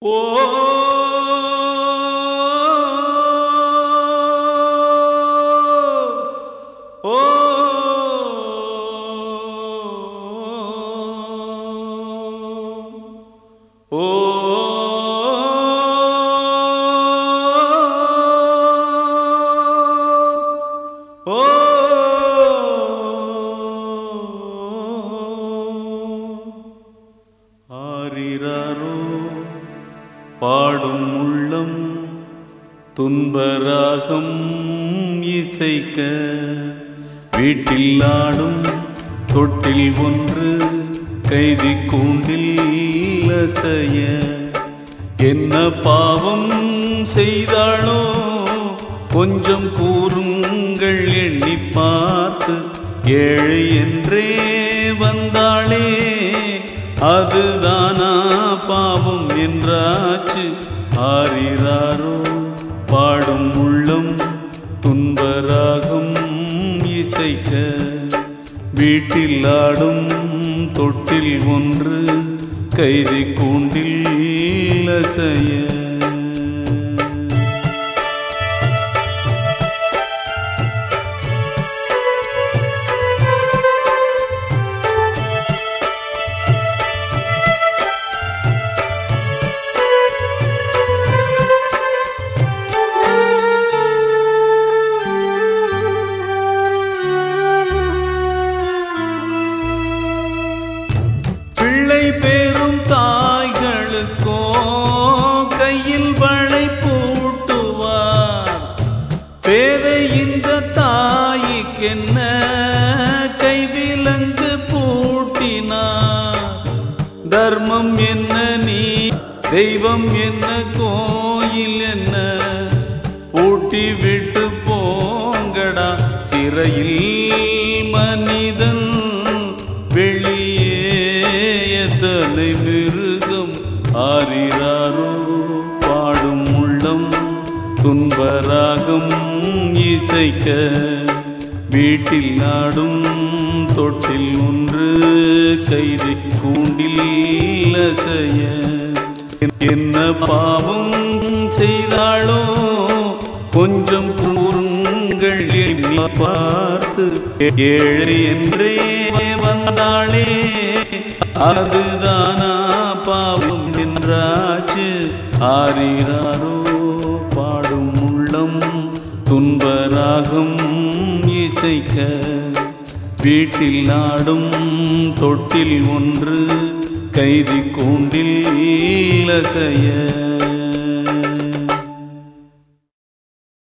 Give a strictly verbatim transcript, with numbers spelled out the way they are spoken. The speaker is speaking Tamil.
ஓ ஓ ஓ ஆரிராரோ பாடும் உள்ளம் துன்பராகம் இசைக்க வீட்டில் ஆடும் தொட்டில் ஒன்று கைதி கூண்டில் அசைய என்ன பாவம் செய்தாளோ கொஞ்சம் கூறுங்கள் எண்ணி பார்த்து ஏழை என்றே வந்தாளே அதுதானா பாவம் என்றாச்சு. ஆரிராரோ பாடும் உள்ளம் துன்பராகம் இசைக்க வீட்டில் ஆடும் தொட்டில் ஒன்று கைதி கூண்டில் அசைய பேரும் தாய்களுக்கோ கையில் வளை பூட்டுவார் பேதை இந்த தாய்க்கென்ன கைவிலங்கு பூட்டினார். தர்மம் என்ன நீ தெய்வம் என்ன கோயில் என்ன பூட்டி விட்டு போங்கடா சிறையில் மனிதன் வெளியே தலை மிருகம். ஆரிராரோ பாடும் உள்ளம் துன்பராகம் இசைக்க வீட்டில் நாடும் தொட்டில் ஒன்று கைதி கூண்டில் அசைய என்ன பாவம் செய்தாளோ கொஞ்சம் கூறுங்கள் எண்ணி பார்த்து ஏழை என்றே வந்தாளே அதுதானா பாவம் என்றாச்சு. ஆரிராரோ பாடும் உள்ளம் துன்பராகம் இசைக்க வீட்டில் நாடும் தொட்டில் ஒன்று கைதி கூண்டில் அசைய